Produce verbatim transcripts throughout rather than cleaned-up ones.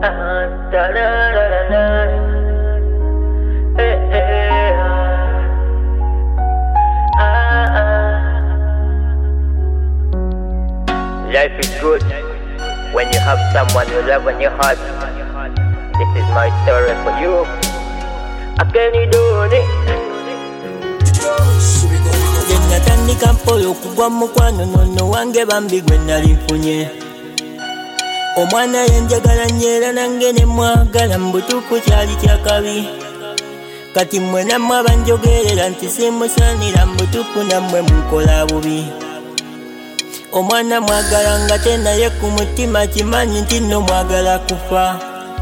Life is good when you have someone you love in your heart. This is my story for you. I can't do it. Natandika mpolo kugwa mukwano nono wange bambi gwe nali nfunye. Omwana yenjagala nyera nange ne mwagala mbutuufu kyali kyakabi. Kati mmwe nammwe abanjogerera nti simusaanira mbutuufu nammwe munkola bubi. Omwana mwagala nga te naye ku mutima kimanyi nti nno mwagala kufa.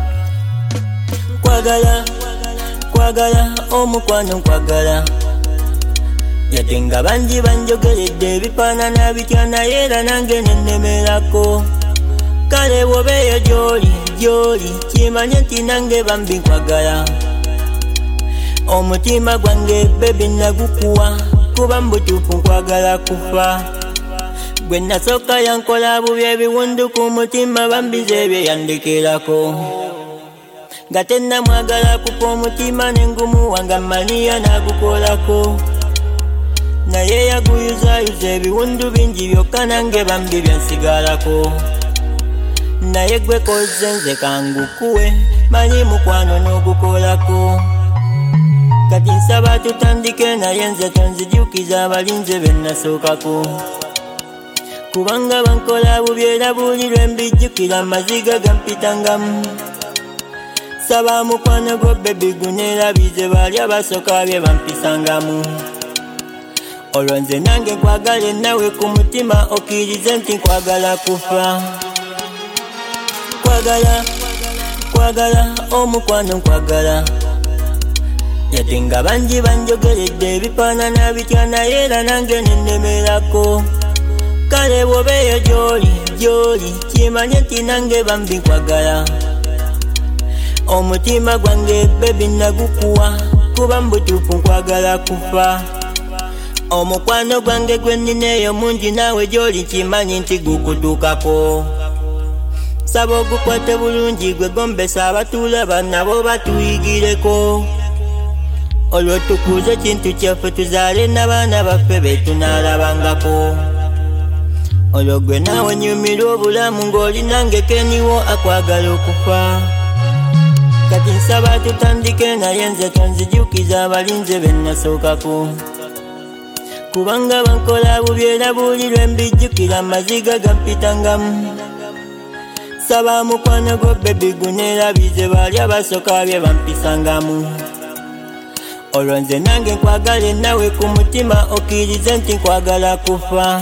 Kwagala, kwagala, omukwano nkwagala. Yate nga bangi banjogeredde ebifaanana bitya naye era nange nennemerako. Kale wobeeyo gy'oli, gy'oli, kimanye nti nange bambi nkwagala. Omutima gwange bebi nagukuwa, kuba mbutuufu nkwagala kufa. Gwe nasooka yankola bubi ebiwundu ku mutima bambize ebyeyandekerako. Nga tennamwagala kufa omutima n'engumu wange Maliya nagukolako. Naye yaguyuzayuza ebiwundu bingi byokka nange bambi byansigalako. Naye gwe koze nze kangukuwe manyi mukwano n'ogukolako. Kati nsaba tutandike naye nze tonzijukiza abalinze be nasookako. Kubanga bankola bubi era buli lwe mbijjukira amaziga gampitangamu. Saba mukwano gwo bebi guneerabize bali abasooka bye bampisangamu. Olwo nze nange nkwagale nawe ku mutima okkirize nti nkwagala kufa. Kwagala, kwagala, omukwano nkwagala. Yate nga bangi banjogeredde ebifaanana bitya naye era nange nennemerako. Kale wobeeyo gy'oli, gy'oli, kimanye nti nange bambi nkwagala. Omutima gwange bebi nagukuwa, kuba mbutuufu nkwagala kufa. Omukwano gwange gwe nnina eyo mungi naawe gy'oli kimanyi nti gukutuukako. Saba ogukwate bulungi gwe gombesa abatulaba nabo batuyigireko. Olwo tukuze kintu kyaffe tuzaale n'abaana baffe be tunaalabangako. Olwo gwe naawe nyumira obulamu ng'oli nange keniwo akwagala okufa. Kati nsaba tutandike naye nze tonzijukiza abalinze be nasookako. Kubanga bankola bubi era buli lwe mbijjukira amaziga gampitangamu. Saba mukwano gwo bebi guneerabize bali abasooka bye bampisangamu. Olwo nze nange nkwagale nawe ku mutima okkirize nti nkwagala kufa.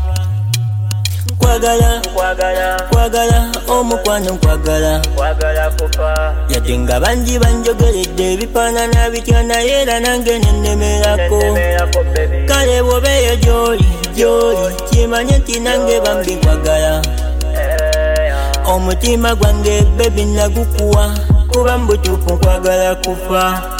Kwagala, Kwagala, kwagala, omukwano nkwagala. kwagala kufa. Yate nga bangi banjogeredde ebifaanana bitya naye era nange nennemerako. Nennemerako baby. Kale wobeeyo gy'oli, gy'oli, kimanye nti nange bambi nkwagala. Omutima gwange bebi nagukuwa, kuba mbutuufu nkwagala kufa.